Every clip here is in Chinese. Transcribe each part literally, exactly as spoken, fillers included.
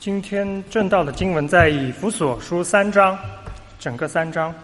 今天正道的经文在以弗所书三章，整个三章。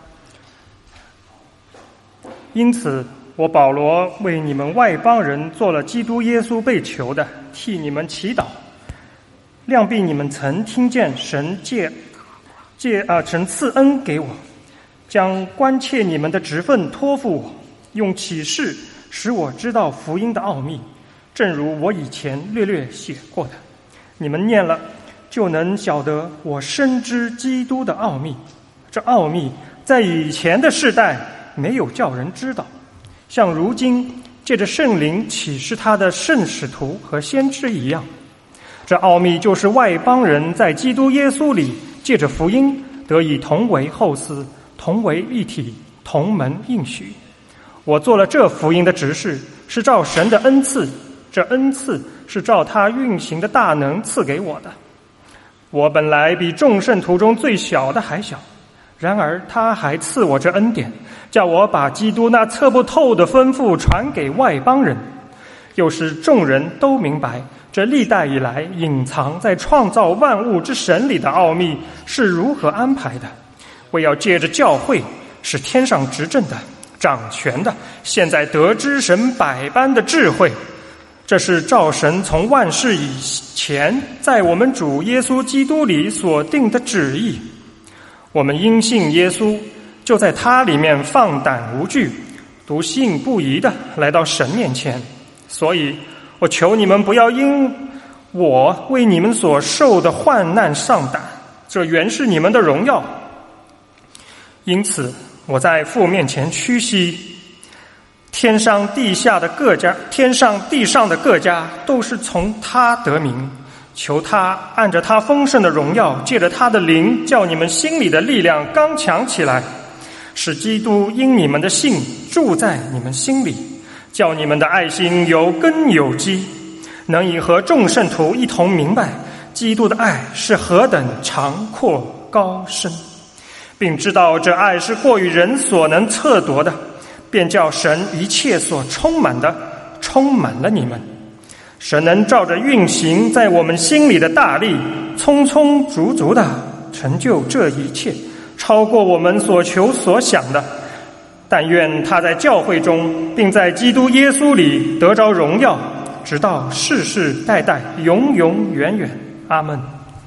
因此我保罗为你们外邦人做了基督耶稣被囚的，替你们祈祷，量必你们曾听见神借借啊神赐恩给我，将关切你们的职分托付我，用启示使我知道福音的奥秘，正如我以前略略写过的。你们念了，就能晓得我深知基督的奥秘。这奥秘在以前的世代没有叫人知道，像如今借着圣灵启示他的圣使徒和先知一样。这奥秘就是外邦人在基督耶稣里借着福音得以同为后嗣，同为一体，同门应许。我做了这福音的执事，是照神的恩赐，这恩赐是照他运行的大能赐给我的。我本来比众圣徒中最小的还小，然而他还赐我这恩典，叫我把基督那测不透的吩咐传给外邦人，又使众人都明白这历代以来隐藏在创造万物之神里的奥秘是如何安排的，为要借着教会使天上执政的掌权的现在得知神百般的智慧。这是照神从万世以前在我们主耶稣基督里所定的旨意。我们因信耶稣，就在他里面放胆无惧，笃信不疑的来到神面前。所以我求你们不要因我为你们所受的患难上胆，这原是你们的荣耀。因此我在父面前屈膝，天上地下的各家，天上地上的各家都是从他得名，求他按着他丰盛的荣耀，借着他的灵，叫你们心里的力量刚强起来，使基督因你们的信住在你们心里，叫你们的爱心有根有基，能以和众圣徒一同明白基督的爱是何等长阔高深，并知道这爱是过于人所能测度的，便叫神一切所充满的充满了你们。神能照着运行在我们心里的大力，充充足足的成就这一切，超过我们所求所想的。但愿他在教会中，并在基督耶稣里得着荣耀，直到世世代代永永远远。阿们。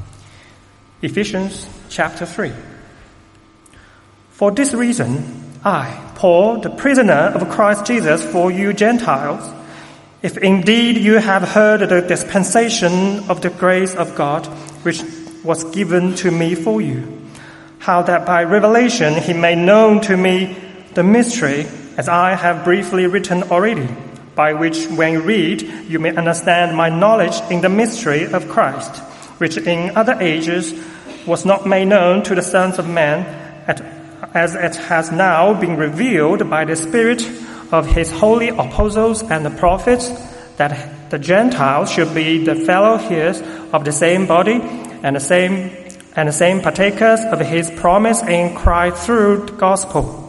Ephesians chapter three. For this reason, I, Paul, the prisoner of Christ Jesus for you Gentiles, if indeed you have heard the dispensation of the grace of God, which was given to me for you, how that by revelation he made known to me the mystery, as I have briefly written already, by which when you read you may understand my knowledge in the mystery of Christ, which in other ages was not made known to the sons of men, at as it has now been revealed by the Spirit of his holy apostles and the prophets, that the Gentiles should be the fellow heirs of the same body and the same and the same partakers of his promise in Christ through the gospel,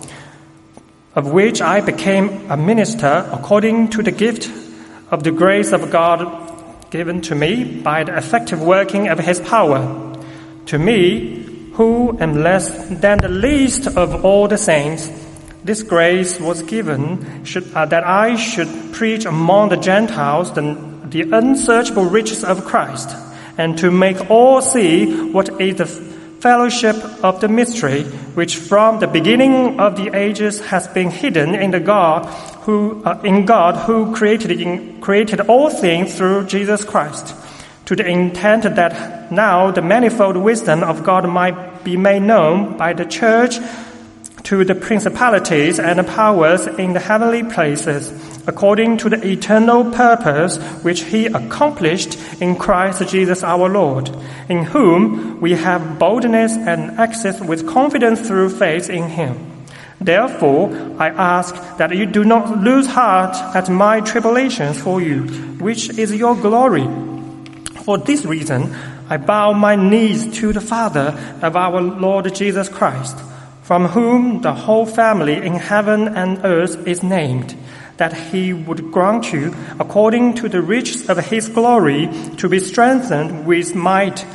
of which I became a minister according to the gift of the grace of God given to me by the effective working of his power. To me, who am less than the least of all the saints, this grace was given should, uh, that I should preach among the Gentiles the, the unsearchable riches of Christ, and to make all see what is the fellowship of the mystery, which from the beginning of the ages has been hidden in the God who, uh, in God who created, in, created all things through Jesus Christ, to the intent that now the manifold wisdom of God might be made known by the church to the principalities and the powers in the heavenly places, according to the eternal purpose which he accomplished in Christ Jesus our Lord, in whom we have boldness and access with confidence through faith in him. Therefore, I ask that you do not lose heart at my tribulations for you, which is your glory. For this reason, I bow my knees to the Father of our Lord Jesus Christ, from whom the whole family in heaven and earth is named, that he would grant you, according to the riches of his glory, to be strengthened with might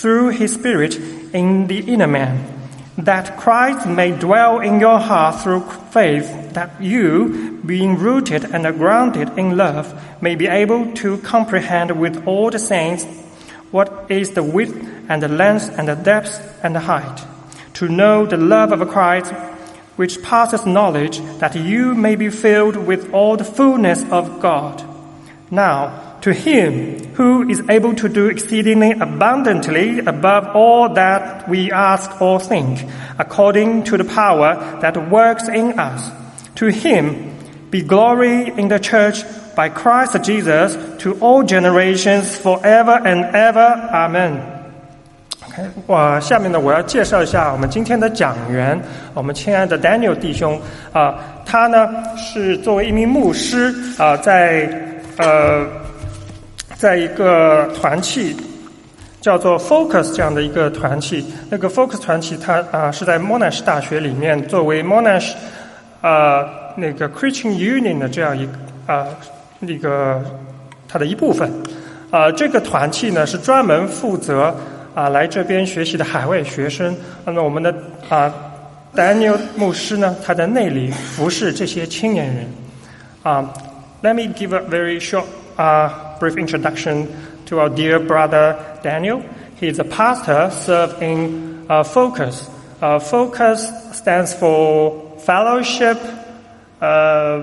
through his Spirit in the inner man, that Christ may dwell in your heart through faith, that you, being rooted and grounded in love, may be able to comprehend with all the saints what is the width and the length and the depth and the height, to know the love of Christ, which passes knowledge, that you may be filled with all the fullness of God. Now, to him who is able to do exceedingly abundantly above all that we ask or think, according to the power that works in us, to him be glory in the church by Christ Jesus to all generations forever and ever. Amen.OK， 我下面呢，我要介绍一下我们今天的讲员，我们亲爱的 Daniel 弟兄啊、呃，他呢是作为一名牧师啊、呃，在呃，在一个团契叫做 Focus 这样的一个团契，那个 Focus 团契它啊、呃、是在 Monash 大学里面作为 Monash 呃那个 Christian Union 的这样一个啊、呃、一个它的一部分啊、呃，这个团契呢是专门负责。啊，来这边学习的海外学生，那么我们的啊 Daniel 牧师呢，他在那里服侍这些青年人。啊 ，Let me give a very short, uh, brief introduction to our dear brother Daniel. He is a pastor served in uh, Focus. Uh, Focus stands for Fellowship uh,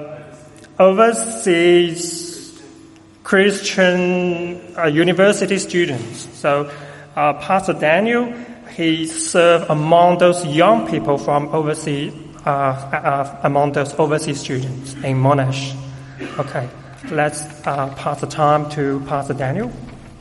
Overseas Christian uh, University Students. So. Uh, Pastor Daniel, he served among those young people from overseas, uh, uh, among those overseas students in Monash. Okay, let's uh, pass the time to Pastor Daniel.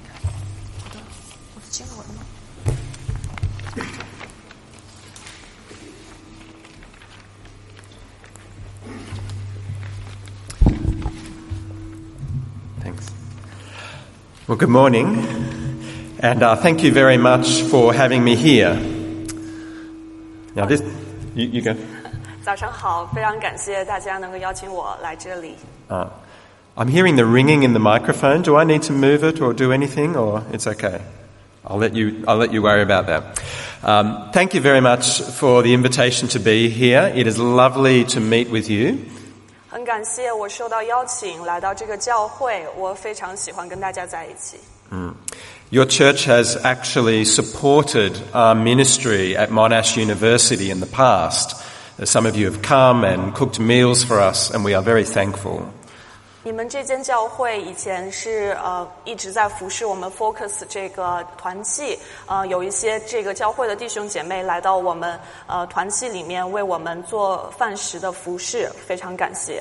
Thanks. Well, good morning.And uh, thank you very much for having me here. Now this, you, you go. 早上好，非常感谢大家能够邀请我来这里。 Uh, I'm hearing the ringing in the microphone. Do I need to move it or do anything, or it's okay? I'll let you. I'll let you worry about that. Um, thank you very much for the invitation to be here. It is lovely to meet with you. 很感谢我受到邀请来到这个教会，我非常喜欢跟大家在一起。 Mm. Your church has actually supported our ministry at Monash University in the past. Some of you have come and cooked meals for us, and we are very thankful. 你们这间教会以前是呃一直在服侍我们 Focus 这个团契，呃有一些这个教会的弟兄姐妹来到我们呃团契里面为我们做饭食的服侍，非常感谢。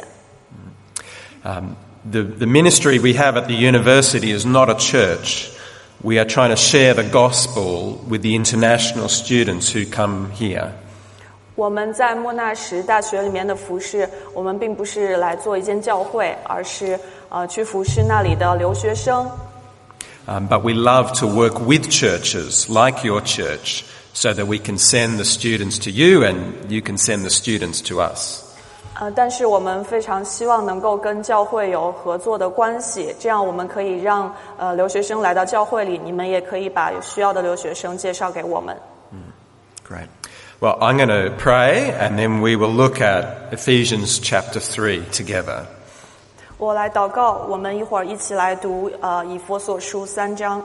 Um, the, the ministry we have at the university is not a church.We are trying to share the gospel with the international students who come here. 我们在莫纳什大学里面的服侍，我们并不是来做一间教会，而是呃去服侍那里的留学生。 Um, but we love to work with churches like your church, so that we can send the students to you, and you can send the students to us. 呃，但是我们非常希望能够跟教会有合作的关系，这样我们可以让呃留学生来到教会里，你们也可以把有需要的留学生介绍给我们。 Mm, great. Well, I'm going to pray, and then we will look at Ephesians chapter three together. 我来祷告，我们一会儿一起来读呃以弗所书三章。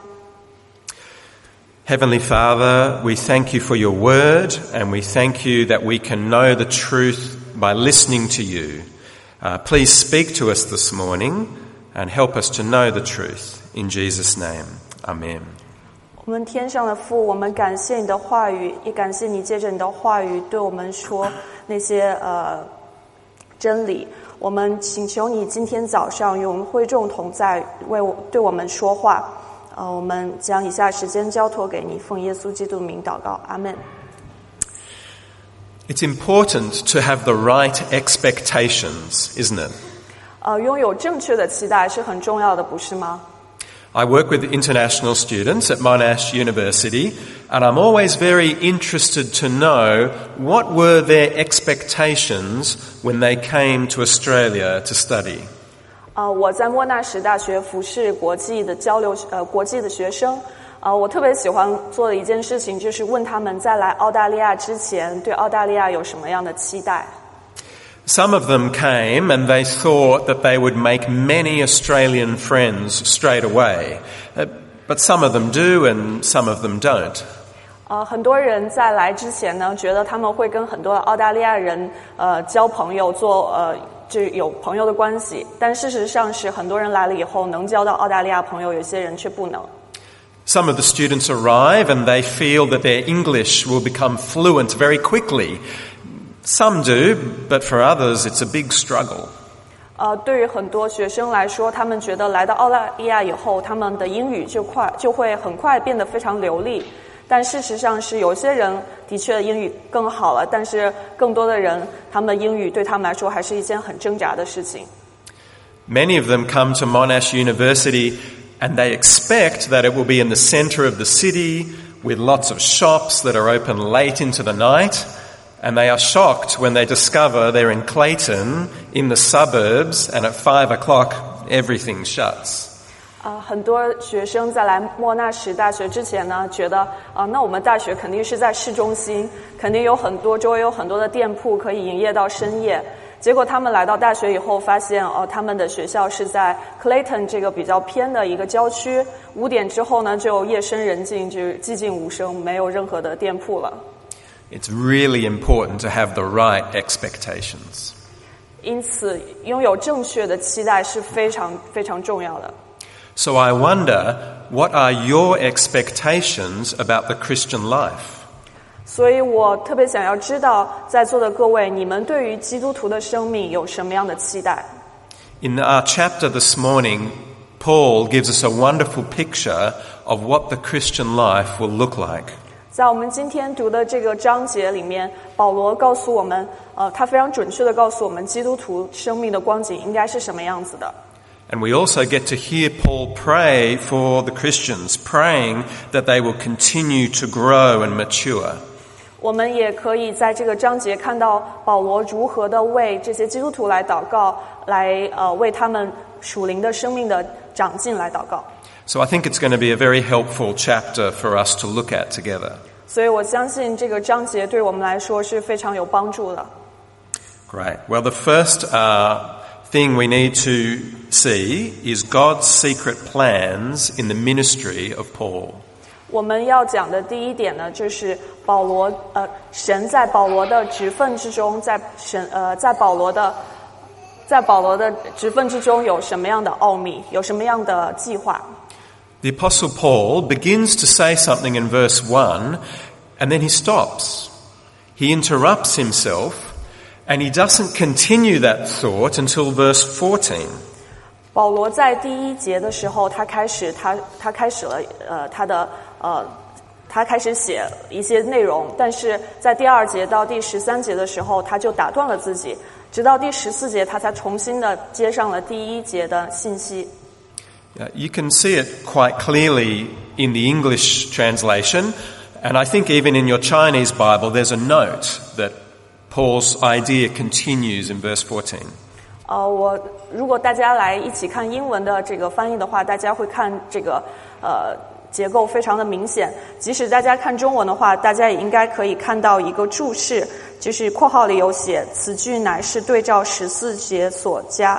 Heavenly Father, we thank you for your word, and we thank you that we can know the truth.By listening to you. Uh, please speak to us this morning and help us to know the truth. In Jesus' name, Amen. 我们天上的父，我们感谢你的话语，也感谢你借着你的话语对我们说那些呃真理。我们请求你今天早上与我们会众同在，为我对我们说话。呃，我们将以下时间交托给你，奉耶稣基督的名祷告，阿们。 It's important to have the right expectations, isn't it? 呃，拥有正确的期待是很重要的，不是吗？ I work with international students at Monash University, and I'm always very interested to know what were their expectations when they came to Australia to study. 呃，我在莫纳什大学服侍国际的交流呃国际的学生。 呃，我特别喜欢做的一件事情，就是问他们在来澳大利亚之前，对澳大利亚有什么样的期待。 Some of them came and they thought that they would make many Australian friends straight away. Uh, but some of them do and some of them don't. 呃，很多人在来之前呢，觉得他们会跟很多的澳大利亚人呃交朋友，做呃就有朋友的关系。但事实上是很多人来了以后能交到澳大利亚朋友，有些人却不能。 Some of the students arrive and they feel that their English will become fluent very quickly. Some do, but for others it's a big struggle. 呃，对于很多学生来说，他们觉得来到澳大利亚以后，他们的英语就快就会很快变得非常流利。但事实上是有些人的确英语更好了，但是更多的人，他们的英语对他们来说还是一件很挣扎的事情。 Many of them come to Monash University and they expect that it will be in the centre of the city with lots of shops that are open late into the night, and they are shocked when they discover they're in Clayton, in the suburbs, and at five o'clock everything shuts. 呃，很多学生在来莫纳什大学之前呢，觉得啊、呃，那我们大学肯定是在市中心，肯定有很多周围有很多的店铺可以营业到深夜。结果他们来到大学以后，发现哦、呃，他们的学校是在 Clayton 这个比较偏的一个郊区，五点之后呢，就夜深人静，就是寂静无声，没有任何的店铺了。 It's really important to have the right expectations. 因此，拥有正确的期待是非常非常重要的。 So I wonder, what are your expectations about the Christian life? 所以我特别想要知道，在座的各位，你们对于基督徒的生命有什么样的期待？ In our chapter this morning, Paul gives us a wonderful picture of what the Christian life will look like. 在我们今天读的这个章节里面，保罗告诉我们，呃，他非常准确地告诉我们，基督徒生命的光景应该是什么样子的。 And we also get to hear Paul pray for the Christians, praying that they will continue to grow and mature. 我们也可以在这个章节看到保罗如何的为这些基督徒来祷告，来呃为他们属灵的生命的长进来祷告。 So I think it's going to be a very helpful chapter for us to look at together. 所以我相信这个章节对我们来说是非常有帮助的。 Great. Well, the first uh, thing we need to see is God's secret plans in the ministry of Paul. 我们要讲的第一点呢，就是保罗呃，神在保罗的职分之中，在神呃，在保罗的在保罗的职分之中有什么样的奥秘，有什么样的计划。 The Apostle Paul begins to say something in verse one, and then he stops. He interrupts himself, and he doesn't continue that thought until verse fourteen. 保罗在第一节的时候，他开始他他开始了呃他的呃他开始写一些内容，但是在第二节到第十三节的时候，他就打断了自己，直到第十四节，他才重新的接上了第一节的信息。 Uh, you can see it quite clearly in the English translation, and I think even in your Chinese Bible there's a note that Paul's idea continues in verse fourteen. 呃，我如果大家来一起看英文的这个翻译的话，大家会看这个呃结构非常的明显。即使大家看中文的话，大家也应该可以看到一个注释，就是括号里有写，此句乃是对照十四节所加。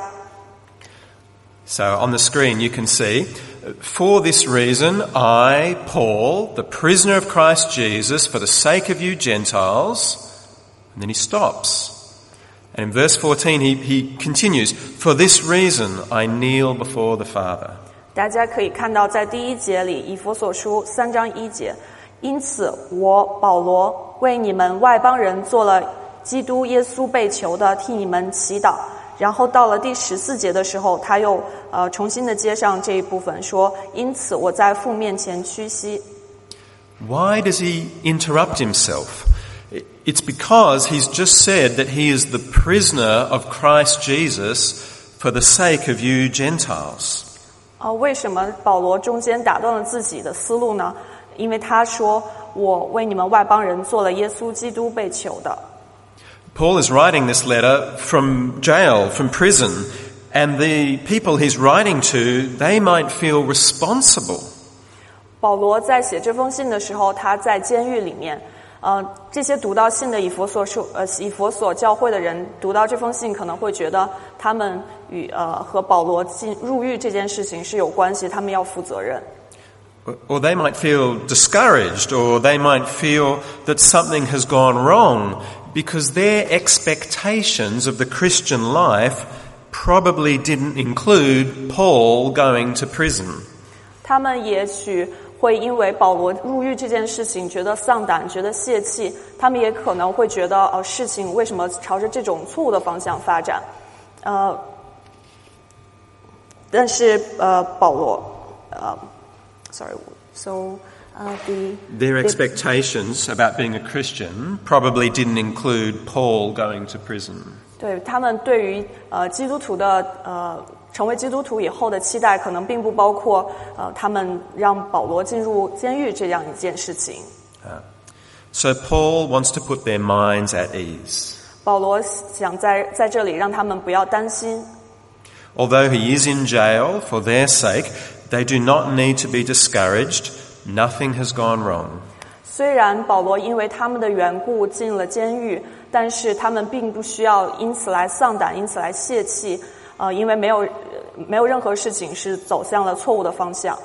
So on the screen you can see, for this reason I, Paul, the prisoner of Christ Jesus, for the sake of you Gentiles, and then he stops. And in verse fourteen he, he continues, for this reason I kneel before the Father. 大家可以看到在第一节里，以弗所书三章一节，因此我保罗为你们外邦人做了基督耶稣被囚的，替你们祈祷。然后到了第十四节的时候，他又呃重新的接上这一部分，说因此我在父面前屈膝。 Why does he interrupt himself? It's because he's just said that he is the prisoner of Christ Jesus for the sake of you Gentiles. 啊、呃，为什么保罗中间打断了自己的思路呢？因为他说我为你们外邦人做了耶稣基督被囚的。 Paul is writing this letter from jail, from prison, and the people he's writing to, they might feel responsible. 保罗在写这封信的时候，他在监狱里面。呃，这些读到信的以弗所书呃以弗所教会的人读到这封信，可能会觉得他们与呃和保罗进入狱这件事情是有关系，他们要负责任。 Or they might feel discouraged, or they might feel that something has gone wrong because their expectations of the Christian life probably didn't include Paul going to prison. 他们也许会因为保罗入狱这件事情觉得丧胆，觉得泄气，他们也可能会觉得呃事情为什么朝着这种错误的方向发展。呃但是呃保罗呃 sorry so uh, the Their the, expectations about being a Christian probably didn't include Paul going to prison. 对，他们对于呃基督徒的呃成为基督徒以后的期待，可能并不包括呃他们让保罗进入监狱这样一件事情。 Uh, so Paul wants to put their minds at ease. 保罗想在在这里让他们不要担心。 Although he is in jail for their sake, they do not need to be discouraged. Nothing has gone wrong. 虽然保罗因为他们的缘故进了监狱，但是他们并不需要因此来丧胆，因此来泄气，呃，因为没有没有任何事情是走向了错误的方向。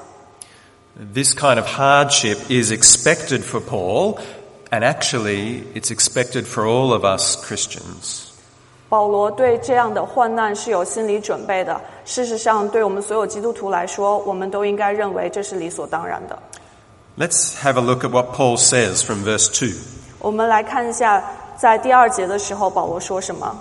This kind of hardship is expected for Paul, and actually it's expected for all of us Christians. 保罗对这样的患难是有心理准备的。事实上，对我们所有基督徒来说，我们都应该认为这是理所当然的。 Let's have a look at what Paul says from verse two. 我们来看一下，在第二节的时候，保罗说什么。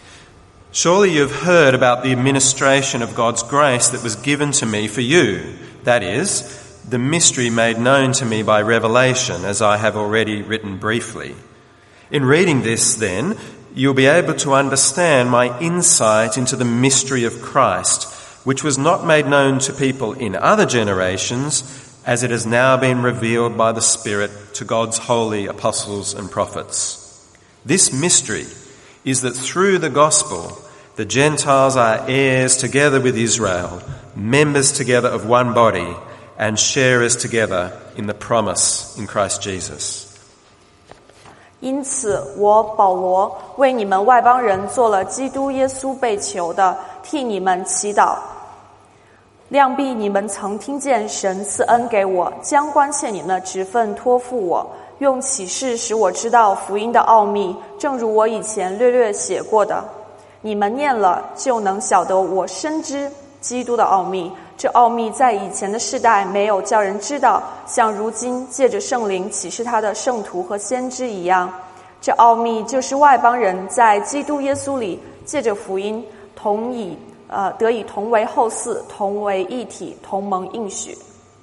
Surely you have heard about the administration of God's grace that was given to me for you, that is, the mystery made known to me by revelation, as I have already written briefly. In reading this, then, you'll be able to understand my insight into the mystery of Christ, which was not made known to people in other generations, as it has now been revealed by the Spirit to God's holy apostles and prophets. This mystery is that through the gospel, the Gentiles are heirs together with Israel, members together of one body, and sharers together in the promise in Christ Jesus. 因此，我保罗为你们外邦人做了基督耶稣被囚的，替你们祈祷。量必你们曾听见神赐恩给我，将关切你们的职分托付我，用启示使我知道福音的奥秘，正如我以前略略写过的。你们念了，就能晓得我深知基督的奥秘。这奥秘在以前的世代没有叫人知道，像如今借着圣灵启示他的圣徒和先知一样。这奥秘就是外邦人在基督耶稣里借着福音同以呃得以同为后嗣，同为一体，同蒙应许。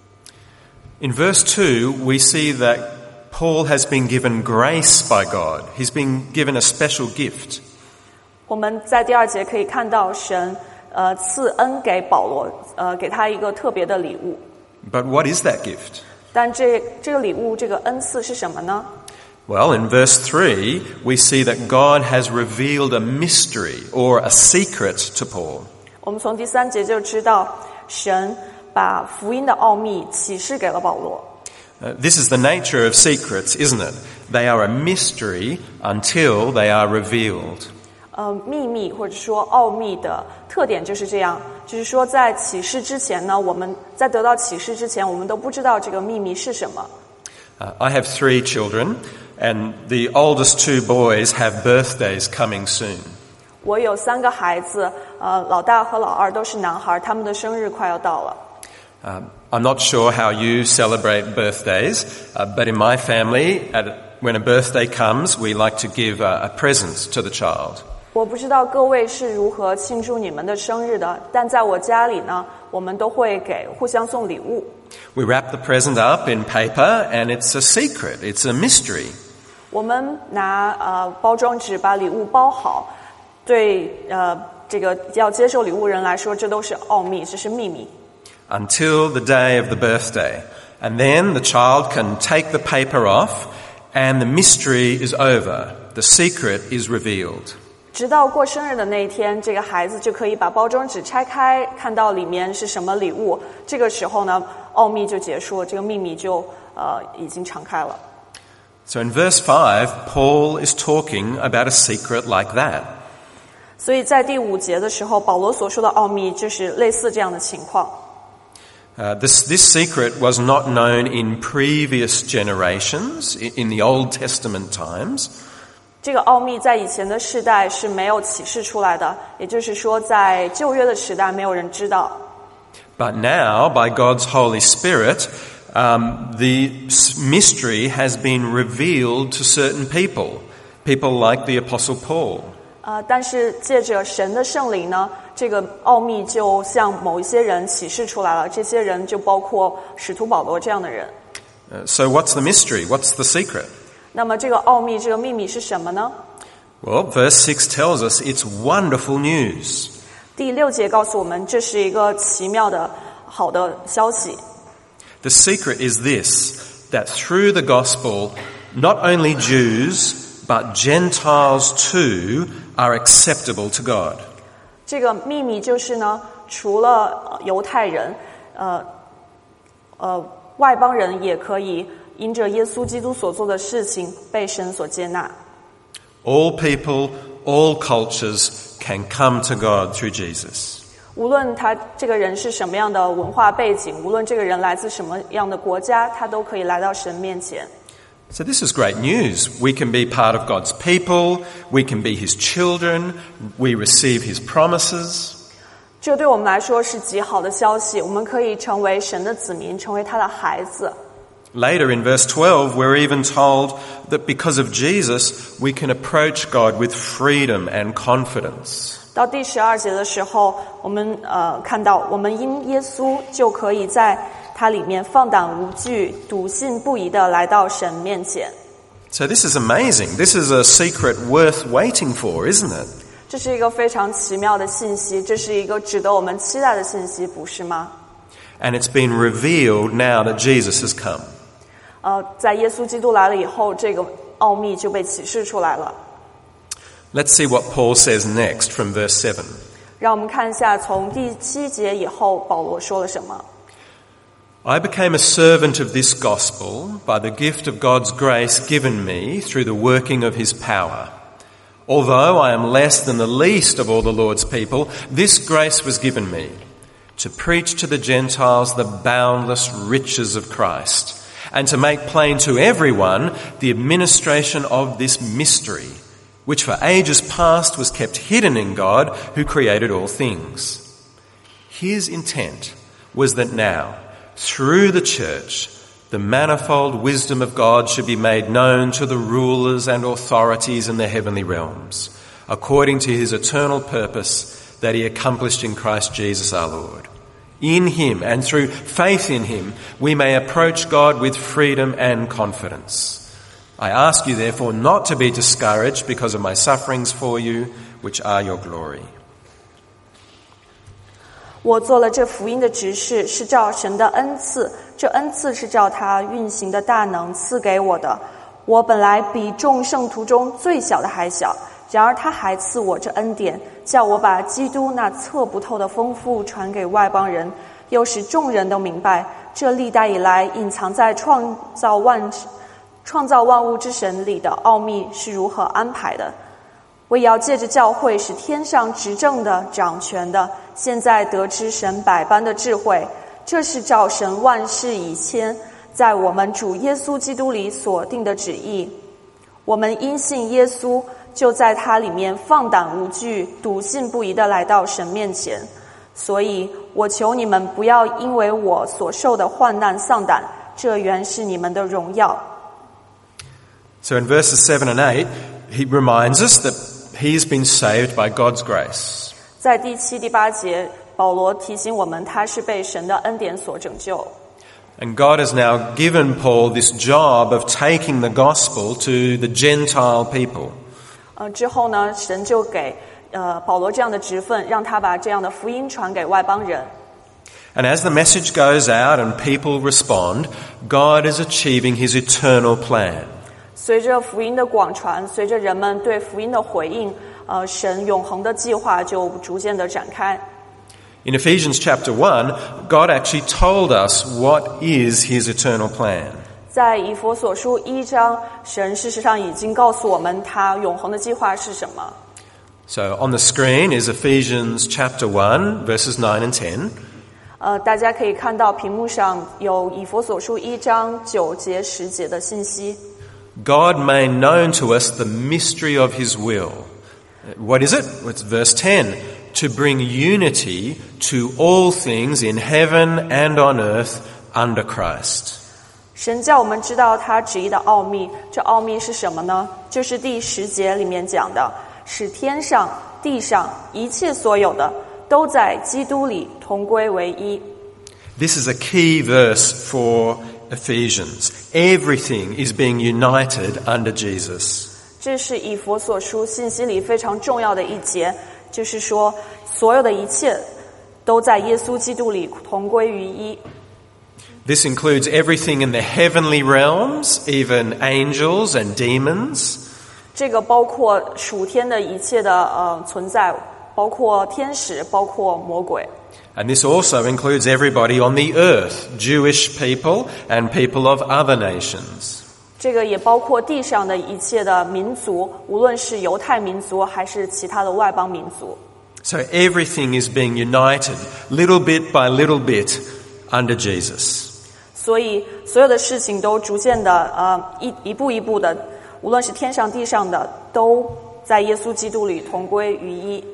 In verse two, we see that Paul has been given grace by God. He's been given a special gift. 我们在第二节可以看到神呃赐恩给保罗，呃给他一个特别的礼物。 But what is that gift? 但这这个礼物，这个恩赐是什么呢？ Well, in verse three, we see that God has revealed a mystery or a secret to Paul. 我们从第三节就知道，神把福音的奥秘启示给了保罗。 Uh, this is the nature of secrets, isn't it? They are a mystery until they are revealed. 呃，秘密或者说奥秘的特点就是这样，就是说在启示之前呢，我们在得到启示之前，我们都不知道这个秘密是什么。 Uh, I have three children, and the oldest two boys have birthdays coming soon. 我有三个孩子，呃，老大和老二都是男孩，他们的生日快要到了。 Um, I'm not sure how you celebrate birthdays, uh, but in my family, at, when a birthday comes, we like to give a, a present to the child. 我不知道各位是如何庆祝你们的生日的，但在我家里呢，我们都会给互相送礼物。 We wrap the present up in paper, and it's a secret. It's a mystery. 我们拿呃包装纸把礼物包好，对呃这个要接受礼物人来说，这都是奥秘，这是秘密。 Until the day of the birthday. And then the child can take the paper off, and the mystery is over. The secret is revealed. 直到过生日的那一天，这个孩子就可以把包装纸拆开，看到里面是什么礼物。这个时候呢， 奥秘就结束了，这个秘密就呃已经敞开了。 So in verse five, Paul is talking about a secret like that. 所以在第五节的时候，保罗所说的奥秘就是类似这样的情况。 Uh, this, this secret was not known in previous generations, in the Old Testament times. 这个奥秘在以前的世代是没有启示出来的，也就是说在旧约的时代没有人知道。 But now, by God's Holy Spirit, um, the mystery has been revealed to certain people, people like the Apostle Paul. 呃，但是借着神的圣灵呢，这个奥秘就向某一些人启示出来了，这些人就包括使徒保罗这样的人。 Uh, so what's the mystery? What's the secret? 那么这个奥秘，这个秘密是什么呢？ Well, verse six tells us it's wonderful news. 第六节告诉我们，这是一个奇妙的好的消息。 The secret is this, that through the gospel, not only Jews, but Gentiles too are acceptable to God. 这个秘密就是呢，除了犹太人，呃呃，外邦人也可以因着耶稣基督所做的事情被神所接纳。 All people, all cultures can come to God through Jesus. 无论他这个人是什么样的文化背景，无论这个人来自什么样的国家，他都可以来到神面前。 So this is great news. We can be part of God's people. We can be His children. We receive His promises. 这对我们来说是极好的消息，我们可以成为神的子民，成为他的孩子。 Later in verse twelve, we're even told that because of Jesus, we can approach God with freedom and confidence. 到第十二节的时候，我们呃看到，我们因耶稣就可以在他里面放胆无惧、笃信不疑地来到神面前。 So this is amazing. This is a secret worth waiting for, isn't it? 这是一个非常奇妙的信息，这是一个值得我们期待的信息，不是吗？ And it's been revealed now that Jesus has come. 呃，在耶稣基督来了以后，这个奥秘就被启示出来了。 Let's see what Paul says next from verse seven. 让我们看一下从第七节以后保罗说了什么。 I became a servant of this gospel by the gift of God's grace given me through the working of His power. Although I am less than the least of all the Lord's people, this grace was given me, to preach to the Gentiles the boundless riches of Christ, and to make plain to everyone the administration of this mystery, which for ages past was kept hidden in God who created all things. His intent was that now, through the church, the manifold wisdom of God should be made known to the rulers and authorities in the heavenly realms, according to His eternal purpose that He accomplished in Christ Jesus our Lord. In Him and through faith in Him, we may approach God with freedom and confidence. I ask you, therefore, not to be discouraged because of my sufferings for you, which are your glory. 我做了这福音的执事，是照神的恩赐，这恩赐是照他运行的大能赐给我的。我本来比众圣徒中最小的还小，然而他还赐我这恩典，叫我把基督那测不透的丰富传给外邦人，又使众人都明白，这历代以来隐藏在创造万创造万物之神里的奥秘是如何安排的。我也要借着教会使天上执政的、掌权的，现在得知神百般的智慧，这是照神万事以前在我们主耶稣基督里所定的旨意。我们因信耶稣，就在他里面放胆无惧、笃信不疑地来到神面前。所以我求你们不要因为我所受的患难丧胆，这原是你们的荣耀。 So in verses seven and eight, he reminds us that he's been saved by God's grace. 在第七、第八节，保罗提醒我们，他是被神的恩典所拯救。 And God has now given Paul this job of taking the gospel to the Gentile people. 呃，之后呢，神就给呃保罗这样的职分，让他把这样的福音传给外邦人。 And as the message goes out and people respond, God is achieving His eternal plan. 随着福音的广传，随着人们对福音的回应，呃，神永恒的计划就逐渐的展开。 In Ephesians chapter one, God actually told us what is his eternal plan. 在以弗所书一章，神事实上已经告诉我们他永恒的计划是什么。 So on the screen is Ephesians chapter one, verses nine and ten. 呃，大家可以看到屏幕上有以弗所书一章九节十节的信息。 God made known to us the mystery of his will. What is it? It's verse ten. To bring unity to all things in heaven and on earth under Christ. 神叫我们知道他旨意的奥秘，这奥秘是什么呢？就是第十节里面讲的，使天上地上一切所有的都在基督里同归为一。 This is a key verse for Ephesians. Everything is being united under Jesus. 这是以弗所书信息里非常重要的一节，就是说所有的一切都在耶稣基督里同归于一。 This includes everything in the heavenly realms, even angels and demons. 这个包括属天的一切的呃存在，包括天使，包括魔鬼。 And this also includes everybody on the earth, Jewish people and people of other nations. 这个也包括地上的一切的民族，无论是犹太民族还是其他的外邦民族。 So everything is being united, little bit by little bit, under Jesus. 所以所有的事情都逐渐的呃一一步一步的，无论是天上地上的，都在耶稣基督里同归于一。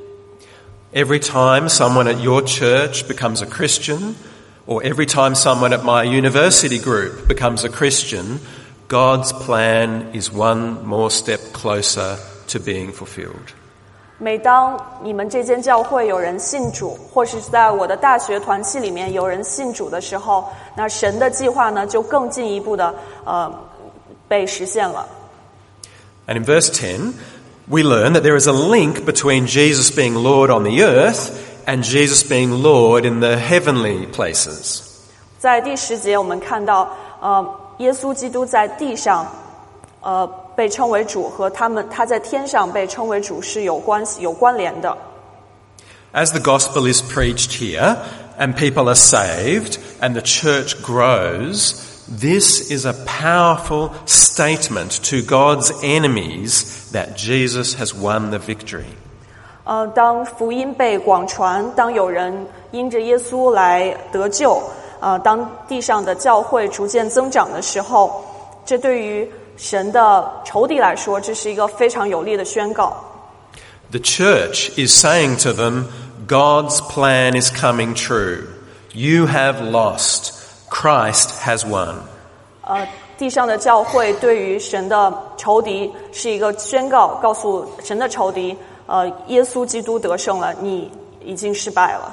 Every time someone at your church becomes a Christian, or every time someone at my university group becomes a Christian, God's plan is one more step closer to being fulfilled. 每当你们这间教会有人信主，或是在我的大学团契里面有人信主的时候，那神的计划呢就更进一步的呃被实现了。 And in verse ten, we learn that there is a link between Jesus being Lord on the earth and Jesus being Lord in the heavenly places. 在第十节我们看到呃耶稣基督在地上呃被称为主，和他们他在天上被称为主是有关系有关联的。 As the gospel is preached here and people are saved and the church grows, this is a powerful statement to God's enemies that Jesus has won the victory. 呃，当福音被广传，当有人因着耶稣来得救，呃，当地上的教会逐渐增长的时候，这对于神的仇敌来说，这是一个非常有力的宣告。 The church is saying to them, God's plan is coming true. You have lost. Christ has won. 呃，地上的教会对于神的仇敌是一个宣告，告诉神的仇敌，呃，耶稣基督得胜了，你已经失败了。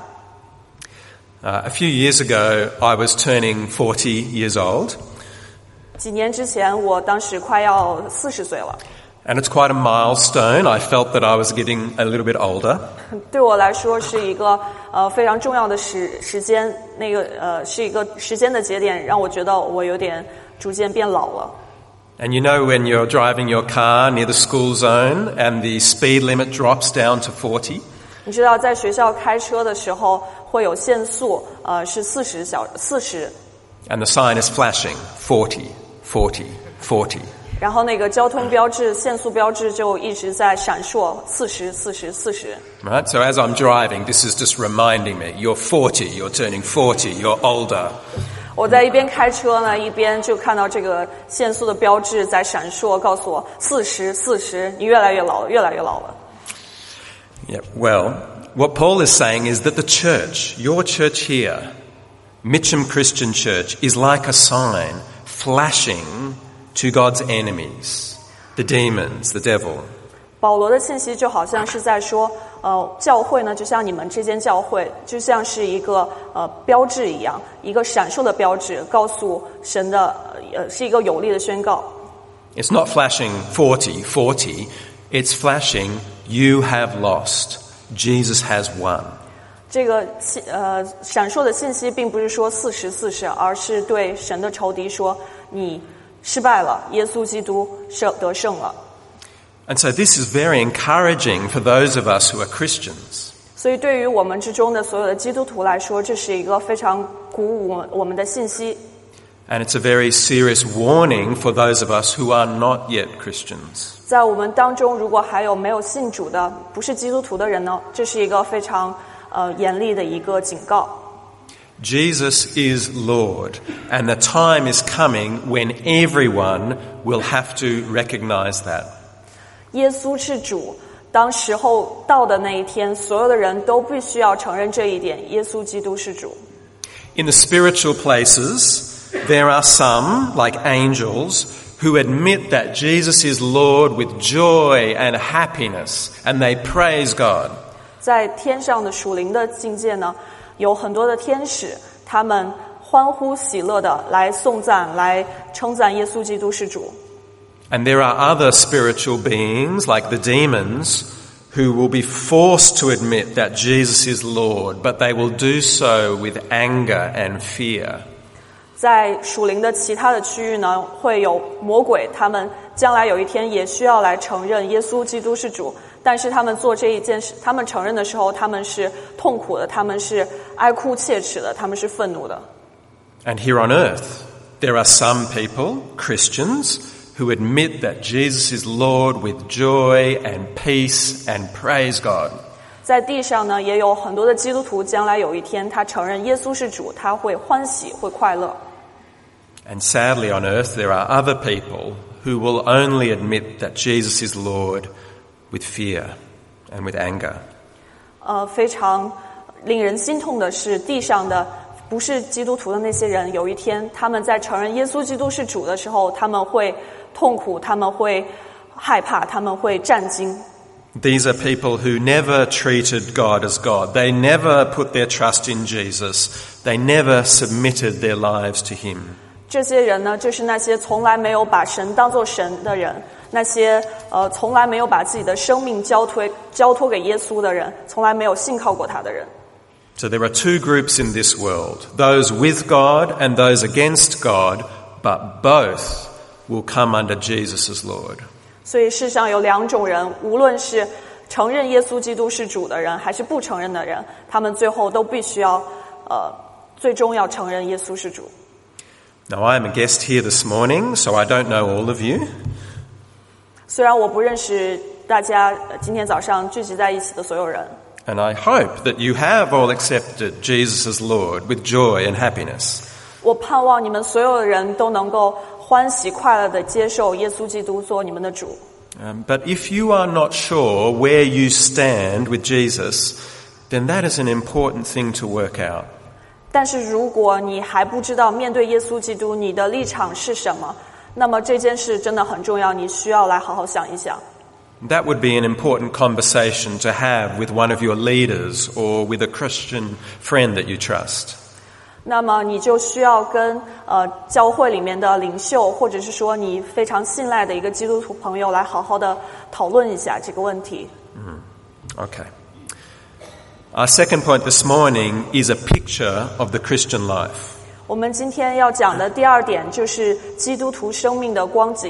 Uh, a few years ago, I was turning forty years old. 几年之前，我当时快要四十岁了。 And it's quite a milestone. I felt that I was getting a little bit older. 对我来说是一个呃非常重要的时时间，那个呃是一个时间的节点，让我觉得我有点逐渐变老了。 And you know when you're driving your car near the school zone and the speed limit drops down to forty? 你知道在学校开车的时候会有限速，呃是四十小四十。 And the sign is flashing, forty, forty, forty. 然后那个交通标志限速标志就一直在闪烁，四十四十四十。 Right, so as I'm driving, this is just reminding me, you're forty, you're turning forty, you're older. 我在一边开车呢，一边就看到这个限速的标志在闪烁，告诉我四十四十，你越来越老了，越来越老了。 Yeah, well, what Paul is saying is that the church, your church here, Mitcham Christian Church, is like a sign flashing to God's enemies, the demons, the devil. 保罗的信息就好像是在说，呃，教会呢，就像你们这间教会，就像是一个呃标志一样，一个闪烁的标志，告诉神的，呃，是一个有力的宣告。 It's not flashing forty, forty. It's flashing, you have lost. Jesus has won. 这个呃闪烁的信息并不是说四十四十，而是对神的仇敌说，你失败了，耶稣基督胜得胜了。 And so this is very encouraging for those of us who are Christians. 所以对于我们之中的所有的基督徒来说，这是一个非常鼓舞我们的信息。 And it's a very serious warning for those of us who are not yet Christians. 在我们当中，如果还有没有信主的，不是基督徒的人呢，这是一个非常呃严厉的一个警告。 Jesus is Lord, and the time is coming when everyone will have to recognize that. 耶稣是主，当时候到的那一天，所有的人都必须要承认这一点，耶稣基督是主。 In the spiritual places, there are some, like angels, who admit that Jesus is Lord with joy and happiness, and they praise God. 在天上的属灵的境界呢，有很多的天使，他们欢呼喜乐的来颂赞，来称赞耶稣基督是主。 And there are other spiritual beings, like the demons, who will be forced to admit that Jesus is Lord, but they will do so with anger and fear. 在属灵的其他的区域呢，会有魔鬼，他们将来有一天也需要来承认耶稣基督是主，但是他们做这一件事，他们承认的时候，他们是痛苦的，他们是哀哭切齿的，他们是愤怒的。 And here on earth, there are some people, Christians, who admit that Jesus is Lord with joy and peace and praise God. 在地上呢，也有很多的基督徒，将来有一天他承认耶稣是主，他会欢喜，会快乐。 And sadly on earth, there are other people who will only admit that Jesus is Lord with fear and with anger. 呃，非常令人心痛的是，地上的不是基督徒的那些人，有一天他们在承认耶稣基督是主的时候，他们会痛苦，他们会害怕，他们会战惊。 These are people who never treated God as God. They never put their trust in Jesus. They never submitted their lives to Him. 这些人呢，就是那些从来没有把神当作神的人，那些呃从来没有把自己的生命交托交托给耶稣的人，从来没有信靠过他的人。 So there are two groups in this world, those with God and those against God, but both will come under Jesus as Lord. 所以世上有两种人，无论是承认耶稣基督是主的人，还是不承认的人，他们最后都必须要呃最终要承认耶稣是主。 Now I am a guest here this morning, so I don't know all of you. 虽然我不认识大家今天早上聚集在一起的所有人， And I hope that you have all accepted Jesus as Lord with joy and happiness. 我盼望你们所有的人都能够欢喜快乐地接受耶稣基督做你们的主。 Um, but if you are not sure where you stand with Jesus, then that is an important thing to work out. 但是如果你还不知道面对耶稣基督你的立场是什么，那么这件事真的很重要，你需要来好好想一想。 That would be an important conversation to have with one of your leaders or with a Christian friend that you trust. 那么你就需要跟呃教会里面的领袖，或者是说你非常信赖的一个基督徒朋友来好好的讨论一下这个问题。 Mm. Okay. Our second point this morning is a picture of the Christian life. 我们今天要讲的第二点就是基督徒生命的光景。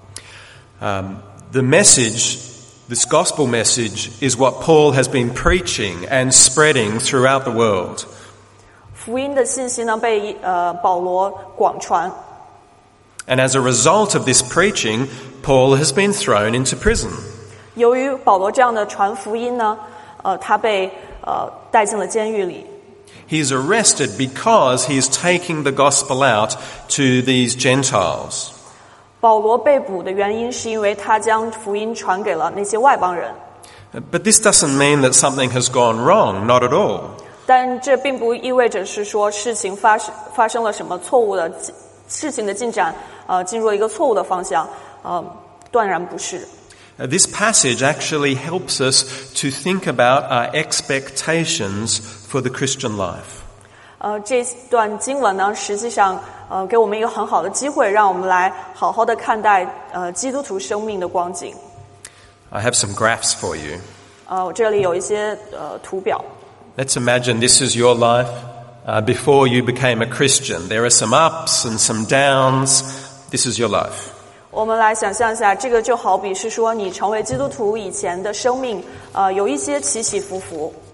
Um, the message, this gospel message, is what Paul has been preaching and spreading throughout the world. 福音的信息呢被呃保罗广传。 And as a result of this preaching, Paul has been thrown into prison. 由于保罗这样的传福音呢，呃，他被呃带进了监狱里。 He is arrested because he is taking the gospel out to these Gentiles. 保罗被捕的原因是因为他将福音传给了那些外邦人。 But this doesn't mean that something has gone wrong, not at all. 但这并不意味着是说事情发生发生了什么错误的事情的进展，呃，进入了一个错误的方向，呃，断然不是。 This passage actually helps us to think about our expectations for the Christian life. 呃，这段经文呢，实际上呃给我们一个很好的机会，让我们来好好的看待呃基督徒生命的光景。 I have some graphs for you. 呃，我这里有一些呃图表。 Let's imagine this is your life uh, before you became a Christian. There are some ups and some downs. This is your life. 我们来想象一下，这个就好比是说你成为基督徒以前的生命，呃，有一些起起伏伏。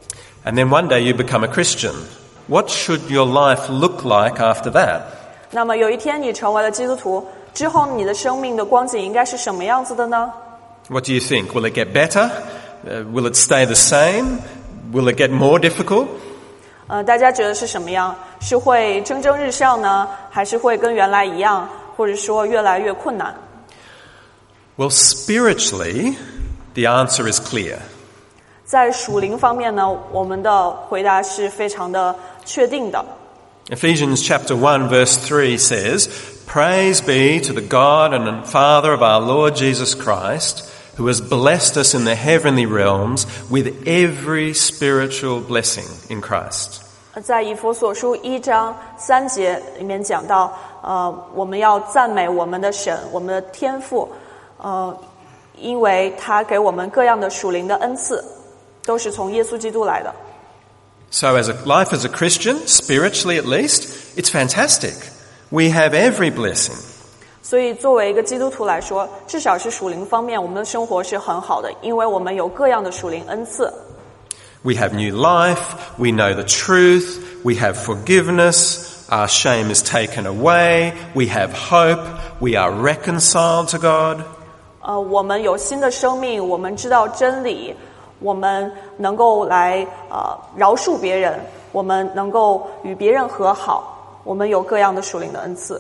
And then one day you become a Christian. What should your life look like after that? 那么有一天你成为了基督徒之后，你的生命的光景应该是什么样子的呢？ What do you think? Will it get better? Uh, will it stay the same? Will it get more difficult? 呃，大家觉得是什么样？是会蒸蒸日上呢，还是会跟原来一样，或者说越来越困难？ Well, spiritually, the answer is clear. 在属灵方面呢，我们的回答是非常的确定的。 Ephesians chapter one verse three says, Praise be to the God and Father of our Lord Jesus Christ, who has blessed us in the heavenly realms with every spiritual blessing in Christ. 在以弗所书一章三节里面讲到，呃，我们要赞美我们的神，我们的天父，呃，因为他给我们各样的属灵的恩赐，都是从耶稣基督来的。 So as a life as a Christian, spiritually at least, it's fantastic. We have every blessing. 所以作为一个基督徒来说，至少是属灵方面，我们的生活是很好的，因为我们有各样的属灵恩赐。 We have new life, we know the truth, we have forgiveness, our shame is taken away, we have hope, we are reconciled to God. 呃，我们有新的生命，我们知道真理，我们能够来呃饶恕别人，我们能够与别人和好，我们有各样的属灵的恩赐。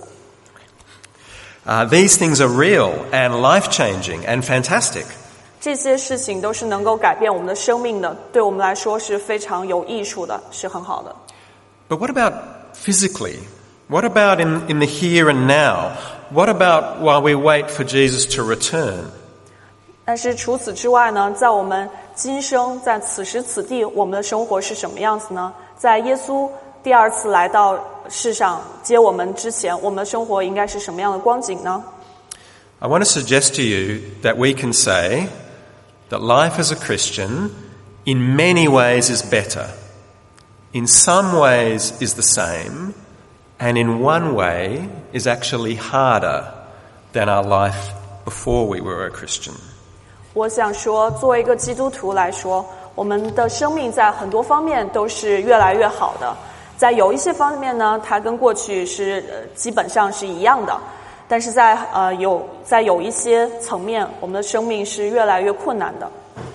Uh, these things are real and life-changing and fantastic. 这些事情都是能够改变我们的生命的，对我们来说是非常有益处的，是很好的。 But what about physically? What about in, in the here and now? What about while we wait for Jesus to return? 但是除此之外呢，在我们今生，在此时此地，我们的生活是什么样子呢？在耶稣第二次来到世上接我们之前，我们的生活应该是什么样的光景呢？ I want to suggest to you that we can say that life as a Christian in many ways is better, in some ways is the same, and in one way is actually harder than our life before we were a Christian. 我想说，作为一个基督徒来说，我们的生命在很多方面都是越来越好的。在有一些方面呢，它跟过去是、呃、基本上是一样的，但是在呃有在有一些层面，我们的生命是越来越困难的。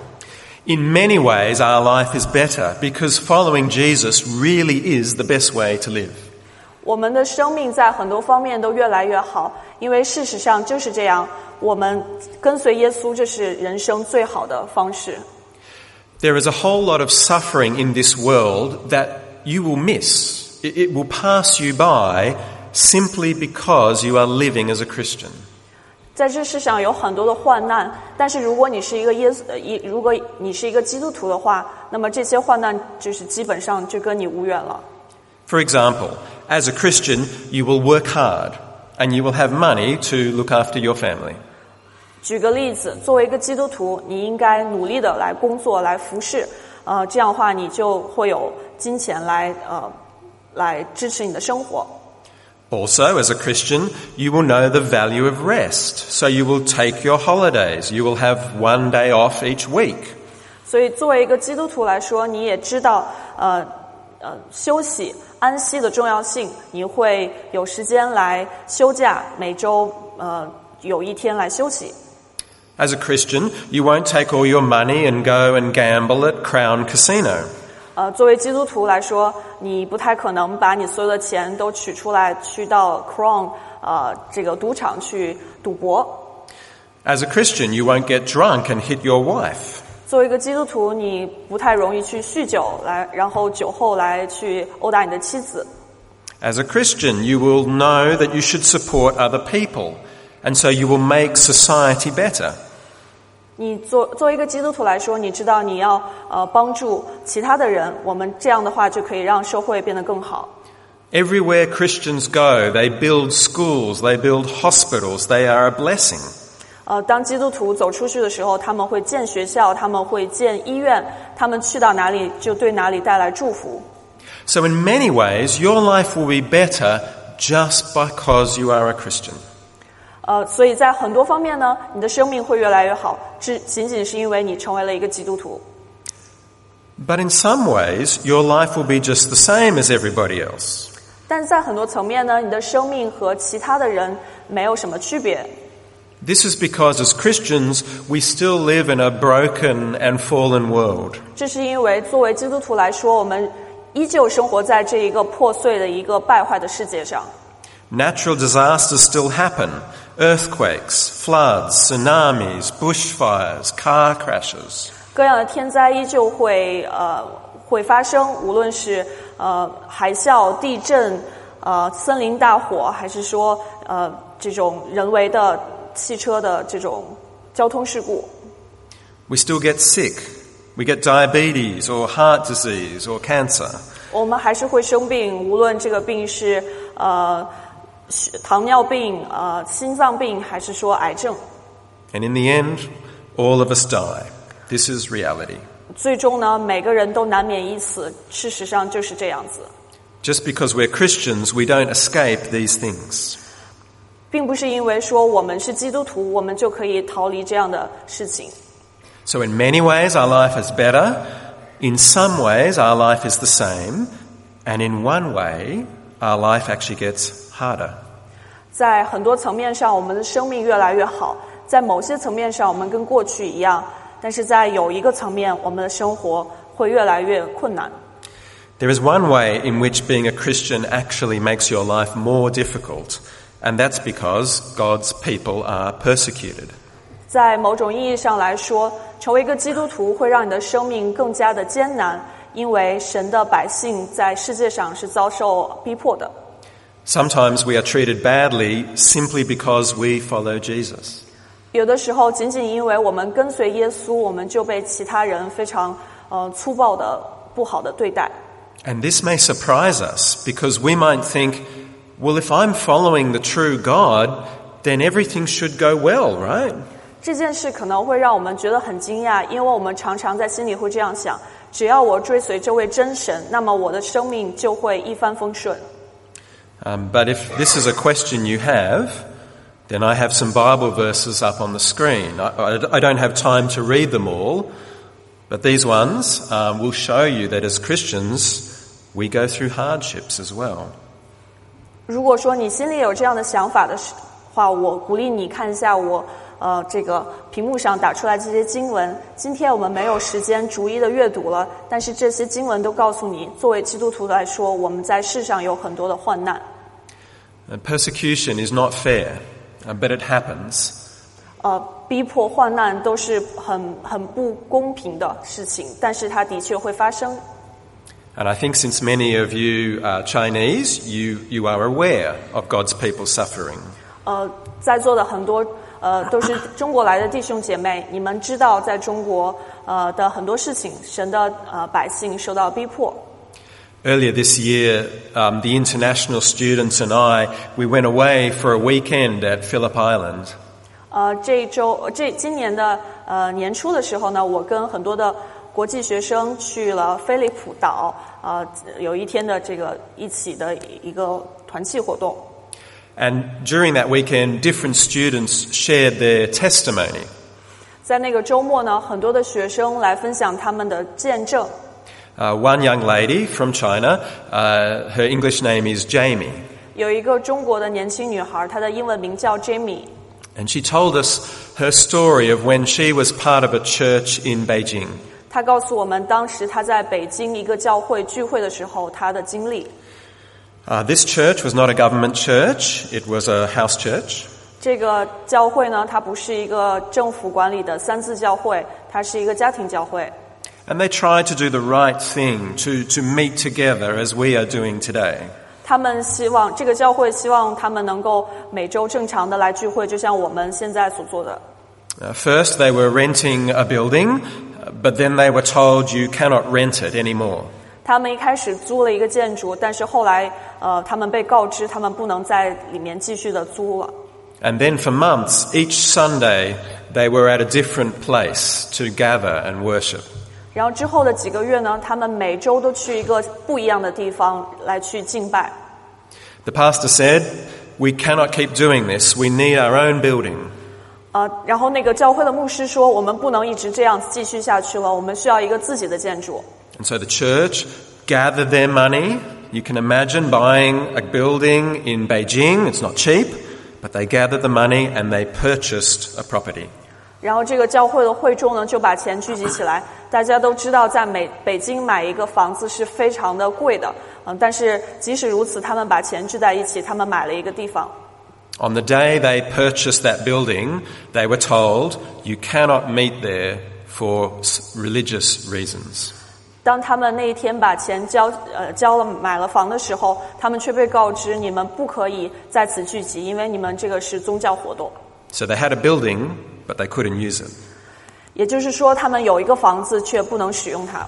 In many ways, our life is better because following Jesus really is the best way to live. 我们的生命在很多方面都越来越好，因为事实上就是这样，我们跟随耶稣，这是人生最好的方式。 There is a whole lot of suffering in this world that you will miss. It, it will pass you by simply because you are living as a Christian. 在这世上有很多的患难，但是如果你是一个耶稣，呃，如果你是一个基督徒的话，那么这些患难就是基本上就跟你无缘了。 For example, as a Christian, you will work hard and you will have money to look after your family. 举个例子，作为一个基督徒，你应该努力的来工作，来服侍，呃，这样的话你就会有金钱来呃来支持你的生活。 Also, as a Christian, you will know the value of rest. So you will take your holidays. You will have one day off each week. 所以作为一个基督徒来说，你也知道呃呃休息安息的重要性，你会有时间来休假，每周呃有一天来休息。 As a Christian, you won't take all your money and go and gamble at Crown Casino. 呃，作为基督徒来说，你不太可能把你所有的钱都取出来，去到 Crown 呃这个赌场去赌博。 As a Christian, you won't get drunk and hit your wife. 作为一个基督徒，你不太容易去酗酒来，然后酒后来去殴打你的妻子。 As a Christian, you will know that you should support other people, and so you will make society better. 你作作为一个基督徒来说，你知道你要呃帮助其他的人，我们这样的话就可以让社会变得更好。 Everywhere Christians go, they build schools, they build hospitals, they are a blessing. 呃，当基督徒走出去的时候，他们会建学校，他们会建医院，他们去到哪里就对哪里带来祝福。 So in many ways, your life will be better just because you are a Christian. 呃，所以在很多方面呢，你的生命会越来越好，只仅仅是因为你成为了一个基督徒。 But in some ways, your life will be just the same as everybody else. 但在很多层面呢，你的生命和其他的人没有什么区别。 This is because as Christians, we still live in a broken and fallen world. 这是因为作为基督徒来说，我们依旧生活在这一个破碎的一个败坏的世界上。 Natural disasters still happen. Earthquakes, floods, tsunamis, bushfires, car crashes. 各样的天灾依旧会呃会发生，无论是呃海啸、地震、呃森林大火，还是说呃这种人为的汽车的这种交通事故。 We still get sick. We get diabetes or heart disease or cancer. 我们还是会生病，无论这个病是呃糖尿病、呃心脏病，还是说癌症。 And in the end, all of us die. This is reality. 最终呢，每个人都难免一死，事实上就是这样子。 Just because we're Christians, we don't escape these things. 并不是因为说我们是基督徒，我们就可以逃离这样的事情。 So in many ways, our life is better. In some ways, our life is the same. And in one way, our life actually gets harder. 在很多层面上，我们的生命越来越好；在某些层面上，我们跟过去一样。但是在有一个层面，我们的生活会越来越困难。 There is one way in which being a Christian actually makes your life more difficult, and that's because God's people are persecuted. 在某种意义上来说，成为一个基督徒会让你的生命更加的艰难，因为神的百姓在世界上是遭受逼迫的。 Sometimes we are treated badly simply because we follow Jesus. 有的时候，仅仅因为我们跟随耶稣，我们就被其他人非常呃粗暴的、不好的对待。 And this may surprise us because we might think, well, if I'm following the true God, then everything should go well, right? 这件事可能会让我们觉得很惊讶，因为我们常常在心里会这样想：只要我追随这位真神，那么我的生命就会一帆风顺。 Um, but if this is a question you have, then I have some Bible verses up on the screen. I, I, I don't have time to read them all, but these ones um, will show you that as Christians, we go through hardships as well. 如果说你心里有这样的想法的话，我鼓励你看一下我呃这个屏幕上打出来这些经文。今天我们没有时间逐一的阅读了，但是这些经文都告诉你，作为基督徒来说，我们在世上有很多的患难。 And persecution is not fair. Uh, but it happens. 呃，逼迫、患难都是很很不公平的事情，但是它的确会发生。 And I think since many of you are Chinese, you, you are aware of God's people suffering. 呃，在座的很多呃都是中国来的弟兄姐妹，你们知道在中国呃的很多事情，神的呃百姓受到逼迫。 Earlier this year, um, the international students and I, we went away for a weekend at Phillip Island. 呃，这一周，这今年的呃年初的时候呢，我跟很多的国际学生去了菲利普岛，呃，有一天的这个一起的一个团契活动。 And during that weekend, different students shared their testimony. 在那个周末呢，很多的学生来分享他们的见证。 Uh, one young lady from China, uh, her English name is Jamie. 有一个中国的年轻女孩，她的英文名叫 Jamie。 And she told us her story of when she was part of a church in Beijing. 她告诉我们，当时她在北京一个教会聚会的时候，她的经历。 Uh, this church was not a government church, it was a house church. 这个教会呢，它不是一个政府管理的三自教会，它是一个家庭教会。 And they tried to do the right thing, to, to meet together as we are doing today. 他们希望这个教会希望他们能够每周正常的来聚会，就像我们现在所做的。 Uh, first they were renting a building, but then they were told you cannot rent it anymore. 他们一开始租了一个建筑，但是后来呃，他们被告知他们不能在里面继续的租了。 And then for months, each Sunday, they were at a different place to gather and worship. 然后之后的几个月呢，他们每周都去一个不一样的地方来去敬拜。 The pastor said, "We cannot keep doing this. We need our own building." 呃，然后那个教会的牧师说，我们不能一直这样继续下去了，我们需要一个自己的建筑。 And so the church gathered their money. You can imagine buying a building in Beijing. It's not cheap, but they gathered the money and they purchased a property. 然后这个教会的会众呢，就把钱聚集起来。大家都知道，在美北京买一个房子是非常的贵的，嗯，但是即使如此，他们把钱聚在一起，他们买了一个地方。 On the day they purchased that building, they were told, you cannot meet there for religious reasons. 当他们那一天把钱交呃交了买了房的时候，他们却被告知你们不可以在此聚集，因为你们这个是宗教活动。 So they had a building, but they couldn't use it. 也就是说，他们有一个房子，却不能使用它。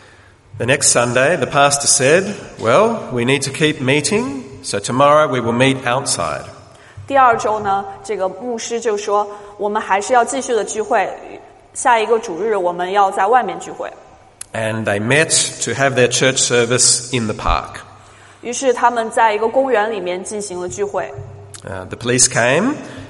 The next Sunday, the pastor said, well, we need to keep meeting, so tomorrow we will meet outside. 第二周呢，这个牧师就说，我们还是要继续的聚会，下一个主日我们要在外面聚会。 And they met to have their church service in the park. 于是他们在一个公园里面进行了聚会。 Uh, the police came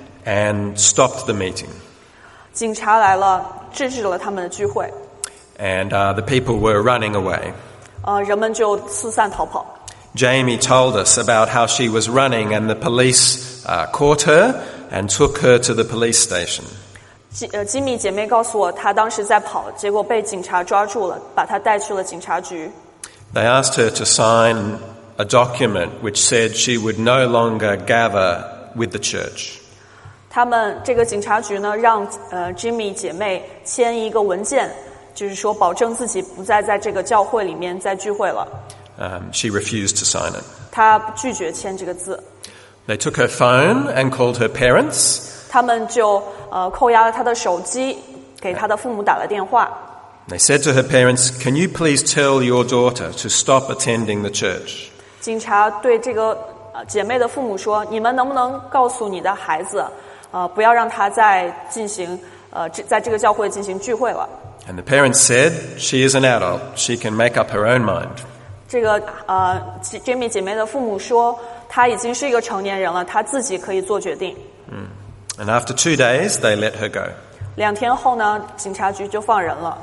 and stopped the meeting. 警察来了，制止了他们的聚会。 And uh, the people were running away. 呃，人们就四散逃跑。 Jamie told us about how she was running and the police uh, caught her and took her to the police station. 基呃，吉米姐妹告诉我，她当时在跑，结果被警察抓住了，把她带去了警察局。 They asked her to sign a document which said she would no longer gather with the church. 他们这个警察局呢，让呃 Jimmy 姐妹签一个文件，就是说保证自己不再在这个教会里面再聚会了。 Um, she refused to sign it. 她拒绝签这个字。 They took her phone and called her parents. 他们就呃扣押了她的手机，给她的父母打了电话。 They said to her parents, "Can you please tell your daughter to stop attending the church?" 警察对这个呃姐妹的父母说：“你们能不能告诉你的孩子，呃，不要让她再进行呃在这个教会进行聚会了。” And the parents said, "She is an adult. She can make up her own mind." 这个呃 Jimmy 姐妹的父母说，她已经是一个成年人了，她自己可以做决定。 Mm. And after two days, they let her go. 两天后呢，警察局就放人了。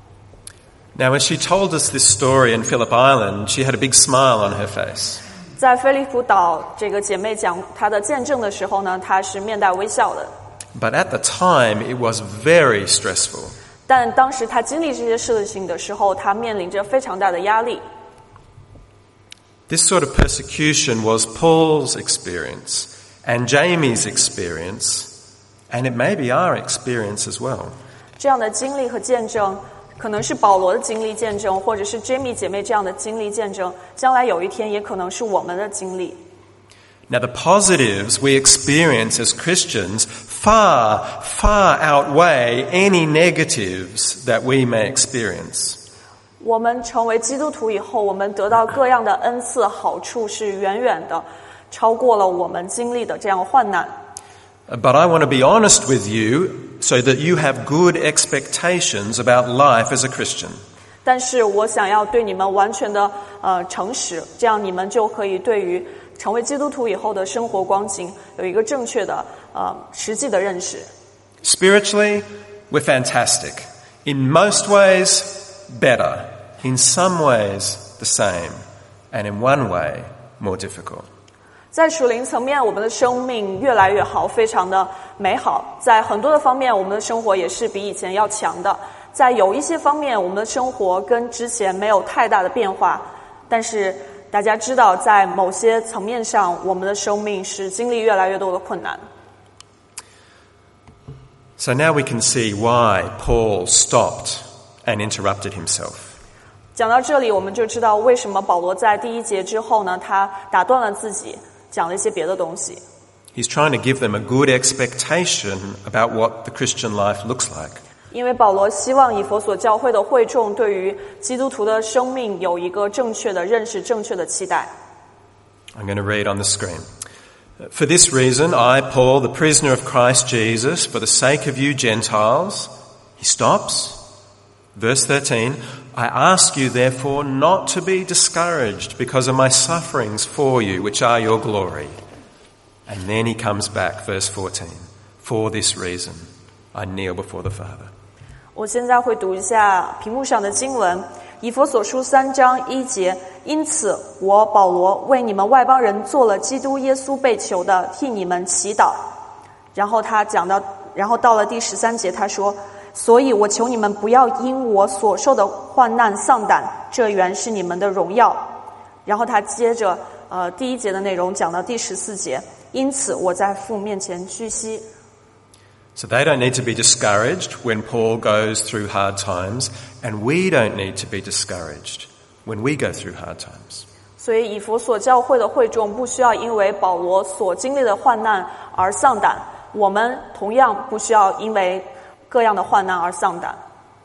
Now, when she told us this story in Phillip Island, she had a big smile on her face. 在菲利普岛，这个姐妹讲她的见证的时候呢，她是面带微笑的。 But at the time, it was very stressful. 但当时她经历这些事情的时候，她面临着非常大的压力。 This sort of persecution was Paul's experience and Jamie's experience, and it may be our experience as well. 这样的经历和见证，可能是保罗的经历见证，或者是 Jamie 姐妹这样的经历见证，将来有一天也可能是我们的经历。 Now, the positives we experience as Christians far, far outweigh any negatives that we may experience. 我们成为基督徒以后，我们得到各样的恩赐好处是远远的超过了我们经历的这样患难。 But I want to be honest with you so that you have good expectations about life as a Christian. 但是我想要对你们完全的呃诚实，这样你们就可以对于成为基督徒以后的生活光景有一个正确的呃实际的认识。 Spiritually, we're fantastic. In most ways, better. In some ways, the same. And in one way, more difficult. 在属灵层面，我们的生命越来越好，非常的美好。在很多的方面，我们的生活也是比以前要强的。在有一些方面，我们的生活跟之前没有太大的变化。但是大家知道，在某些层面上，我们的生命是经历越来越多的困难。 So now we can see why Paul stopped and interrupted himself. 讲到这里，我们就知道为什么保罗在第一节之后呢，他打断了自己，讲了一些别的东西。 He's trying to give them a good expectation about what the Christian life looks like. 因为保罗希望以弗所教会的会众对于基督徒的生命有一个正确的认识，正确的期待。 I'm going to read on the screen. For this reason, I, Paul, the prisoner of Christ Jesus, for the sake of you Gentiles, he stops. Verse thirteen, I ask you therefore not to be discouraged because of my sufferings for you, which are your glory. And then he comes back, verse fourteen. For this reason, I kneel before the Father. 我现在会读一下屏幕上的经文，以弗所书三章一节，因此我保罗为你们外邦人做了基督耶稣被囚的，替你们祈祷。然后他讲到，然后到了第十三节，他说，所以我求你们不要因我所受的患难丧胆，这原是你们的荣耀。然后他接着呃第一节的内容讲到第十四节，因此我在父面前屈膝。 So they don't need to be discouraged when Paul goes through hard times, and we don't need to be discouraged when we go through hard times. 所以以弗所教会的会众不需要因为保罗所经历的患难而丧胆，我们同样不需要因为各样的患难而丧胆。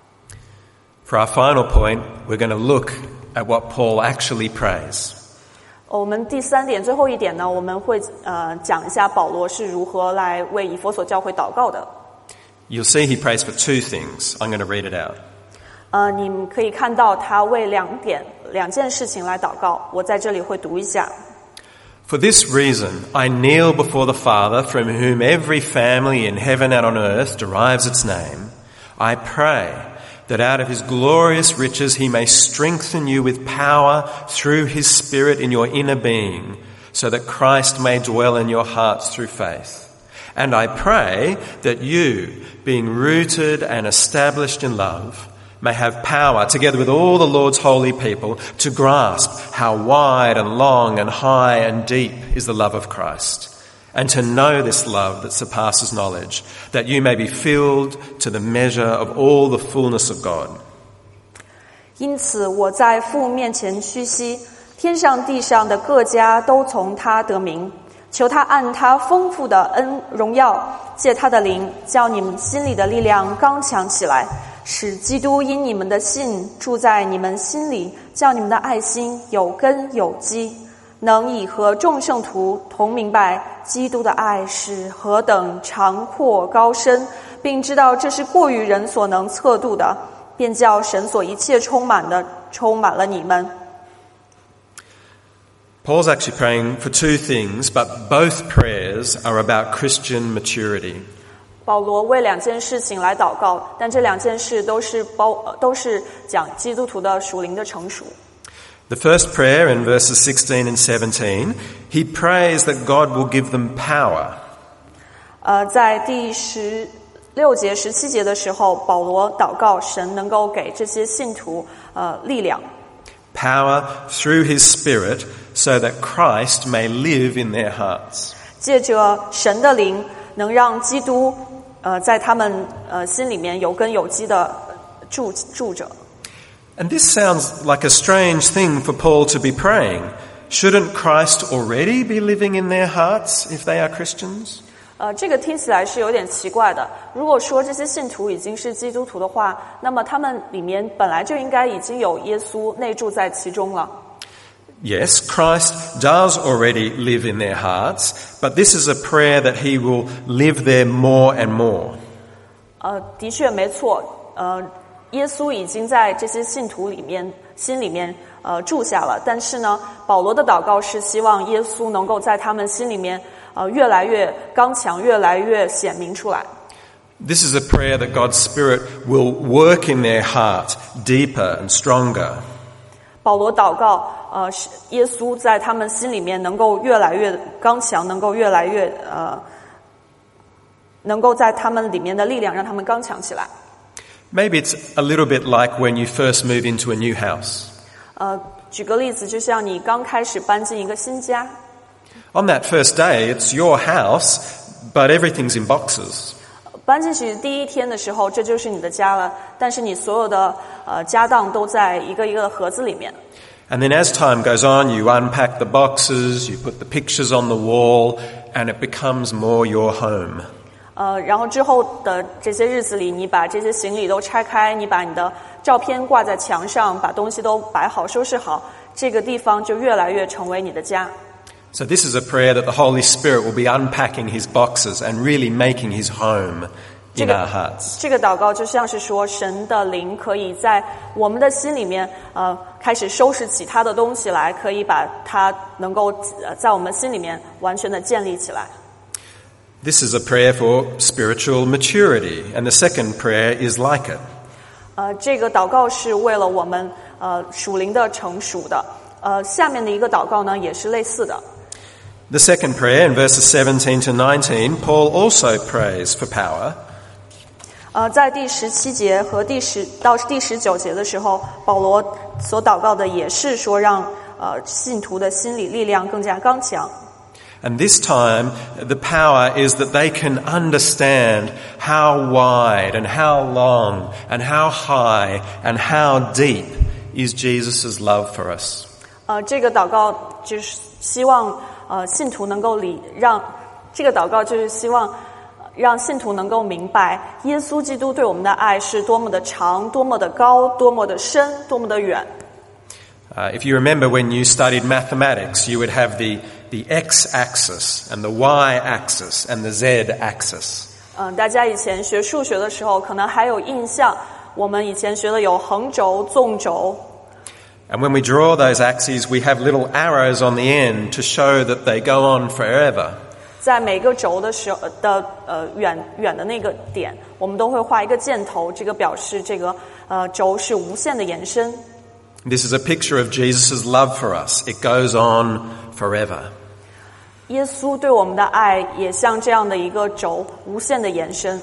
For our final point, we're going to look at what Paul actually prays. 我们第三点，最后一点呢，我们会呃讲一下保罗是如何来为以弗所教会祷告的。 You'll see he prays for two things. I'm going to read it out. 呃，你们可以看到他为两点两件事情来祷告，我在这里会读一下。 For this reason, I kneel before the Father, from whom every family in heaven and on earth derives its name. I pray that out of his glorious riches he may strengthen you with power through his Spirit in your inner being, so that Christ may dwell in your hearts through faith. And I pray that you, being rooted and established in love, may have power, together with all the Lord's holy people, to grasp how wide and long and high and deep is the love of Christ, and to know this love that surpasses knowledge, that you may be filled to the measure of all the fullness of God. 因此我在父面前屈膝，天上地上的各家都从他得名，求他按他丰富的恩荣耀，借他的灵，叫你们心里的力量刚强起来，使基督因你们的信住在你们心里，叫你们的爱心有根有基，能以和众圣徒同明白基督的爱是何等长阔高深，并知道这是过于人所能测度的，便叫神所一切充满的充满了你们。 Paul's actually praying for two things, but both prayers are about Christian maturity. 保罗为两件事情来祷告，但这两件事都是包都是讲基督徒的属灵的成熟。 The first prayer in verses sixteen and seventeen, he prays that God will give them power. 呃，在第十六节、十七节的时候，保罗祷告神能够给这些信徒呃力量。 Power through his Spirit, so that Christ may live in their hearts. 借着神的灵，能让基督呃在他们呃心里面有根有基的住住着。 And this sounds like a strange thing for Paul to be praying. Shouldn't Christ already be living in their hearts if they are Christians? 呃，这个听起来是有点奇怪的。如果说这些信徒已经是基督徒的话，那么他们里面本来就应该已经有耶稣内住在其中了。 Yes, Christ does already live in their hearts, but this is a prayer that he will live there more and more. 呃，的确没错。呃，耶稣已经在这些信徒里面心里面呃住下了，但是呢，保罗的祷告是希望耶稣能够在他们心里面呃越来越刚强，越来越显明出来。 This is a prayer that God's Spirit will work in their heart deeper and stronger. 保罗祷告，呃，是耶稣在他们心里面能够越来越刚强，能够越来越呃，能够在他们里面的力量让他们刚强起来。 Maybe it's a little bit like when you first move into a new house. 呃，举个例子，就像你刚开始搬进一个新家。 On that first day, it's your house, but everything's in boxes. 搬进去第一天的时候，这就是你的家了，但是你所有的呃家当都在一个一个的盒子里面。 And then as time goes on, you unpack the boxes, you put the pictures on the wall, and it becomes more your home. 呃，然后之后的这些日子里，你把这些行李都拆开，你把你的照片挂在墙上，把东西都摆好收拾好，这个地方就越来越成为你的家。 So this is a prayer that the Holy Spirit will be unpacking his boxes and really making his home in our hearts. 这个祷告就像是说，神的灵可以在我们的心里面，呃，开始收拾起他的东西来，可以把它能够呃在我们心里面完全的建立起来。 This is a prayer for spiritual maturity, and the second prayer is like it. 呃，这个祷告是为了我们呃属灵的成熟的。呃，下面的一个祷告呢也是类似的。 The second prayer in verses seventeen to nineteen, Paul also prays for power. 呃，在第十七节和第十到第十九节的时候，保罗所祷告的也是说让呃信徒的心理力量更加刚强。 And this time, the power is that they can understand how wide and how long and how high and how deep is Jesus' love for us. 呃，这个祷告就是希望呃信徒能够理让这个祷告就是希望让信徒能够明白耶稣基督对我们的爱是多么的长，多么的高，多么的深，多么的远。 Uh, if you remember when you studied mathematics, you would have the, the x-axis and the y-axis and the z-axis. 嗯，大家以前学数学的时候可能还有印象，我们以前学的有横轴、纵轴。 And when we draw those axes, we have little arrows on the end to show that they go on forever. 在每个轴的时候的呃远远的那个点，我们都会画一个箭头，这个表示这个呃轴是无限的延伸。 This is a picture of Jesus' love for us. It goes on forever. 耶稣对我们的爱也像这样的一个轴，无限的延伸。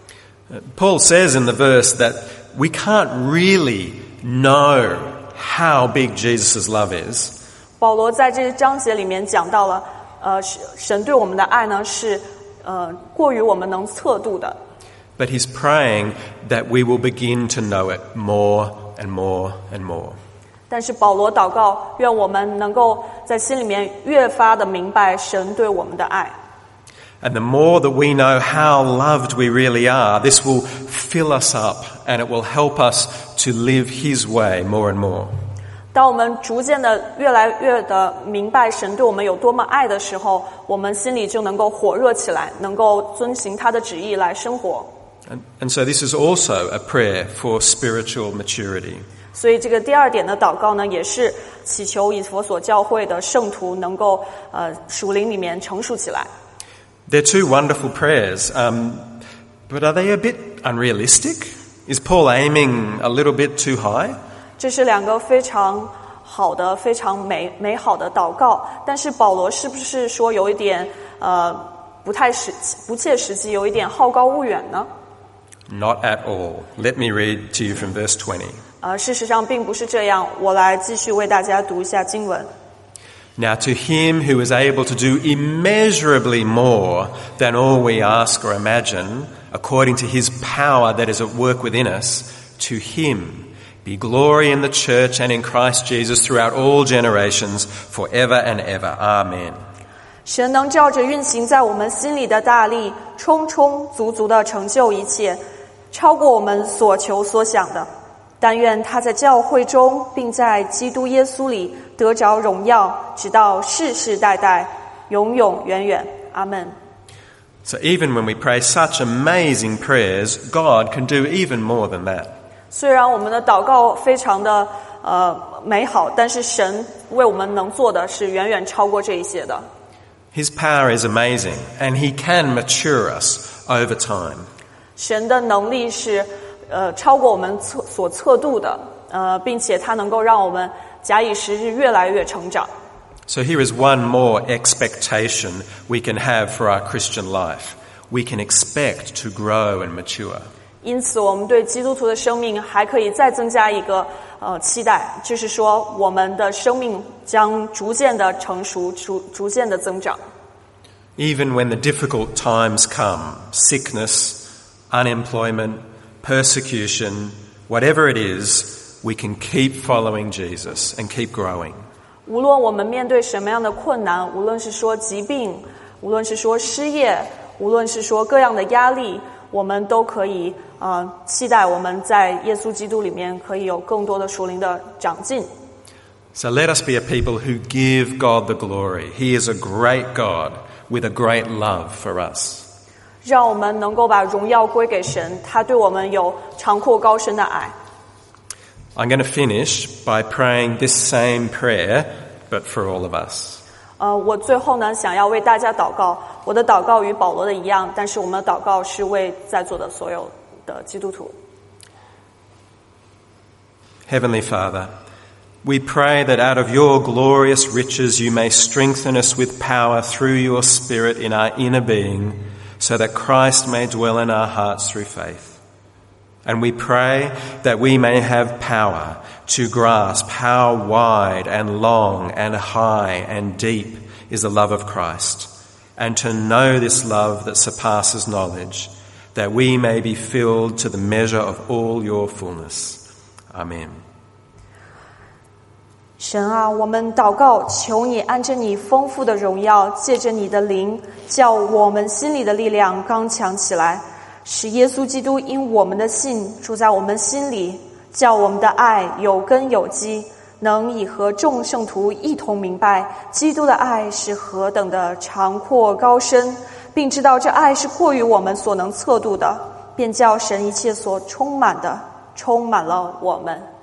Paul says in the verse that we can't really know how big Jesus' love is. 保罗在这个章节里面讲到了，呃，神对我们的爱呢是呃过于我们能测度的。 But he's praying that we will begin to know it more and more and more. 但是保罗祷告，愿我们能够在心里面越发的明白神对我们的爱。 And the more that we know how loved we really are, this will fill us up and it will help us to live his way more and more. 当我们逐渐的越来越的明白神对我们有多么爱的时候，我们心里就能够火热起来，能够遵行他的旨意来生活。 And, and so this is also a prayer for spiritual maturity. 所以这个第二点的祷告呢，也是祈求以弗所教会的圣徒能够呃属灵里面成熟起来。 They're two wonderful prayers, um, but are they a bit unrealistic? Is Paul aiming a little bit too high? 这是两个非常好的、非常美美好的祷告，但是保罗是不是说有一点呃不太实不切实际，有一点好高骛远呢？ Not at all. Let me read to you from verse twenty. 呃，事实上并不是这样。我来继续为大家读一下经文。 Now to him who is able to do immeasurably more than all we ask or imagine, according to his power that is at work within us, to him be glory in the church and in Christ Jesus throughout all generations, forever and ever. Amen. 神能照着运行在我们心里的大力，充充足足地成就一切，超过我们所求所想的。但愿他在教会中，并在基督耶稣里得着荣耀，直到世世代代，永永远远。阿们。 So even when we pray such amazing prayers, God can do even more than that. 虽然我们的祷告非常的呃美好，但是神为我们能做的是远远超过这一些的。 His power is amazing, and he can mature us over time. 神的能力是呃超过我们测所测度的，呃，并且它能够让我们假以时日越来越成长。 So here is one more expectation we can have for our Christian life. We can expect to grow and mature. 因此，我们对基督徒的生命还可以再增加一个呃期待，就是说，我们的生命将逐渐的成熟，逐逐渐的增长。 Even when the difficult times come, sickness, unemployment, persecution, whatever it is, we can keep following Jesus and keep growing. 无论我们面对什么样的困难，无论是说疾病，无论是说失业，无论是说各样的压力，我们都可以呃期待我们在耶稣基督里面可以有更多的属灵的长进。 So let us be a people who give God the glory. He is a great God with a great love for us. 让我们能够把荣耀归给神，他对我们有长阔高深的爱。 I'm going to finish by praying this same prayer, but for all of us. 呃，我最后呢，想要为大家祷告， 我的祷告与保罗的一样，但是我们的祷告是为在座的所有的基督徒。 Heavenly Father, we pray that out of your glorious riches you may strengthen us with power through your Spirit in our inner being, so that Christ may dwell in our hearts through faith. And we pray that we may have power to grasp how wide and long and high and deep is the love of Christ, and to know this love that surpasses knowledge, that we may be filled to the measure of all your fullness. Amen. 神啊，我们祷告，求你按着你丰富的荣耀，借着你的灵，叫我们心里的力量刚强起来，使耶稣基督因我们的信住在我们心里，叫我们的爱有根有基，能以和众圣徒一同明白基督的爱是何等的长阔高深，并知道这爱是过于我们所能测度的，便叫神一切所充满的充满了我们。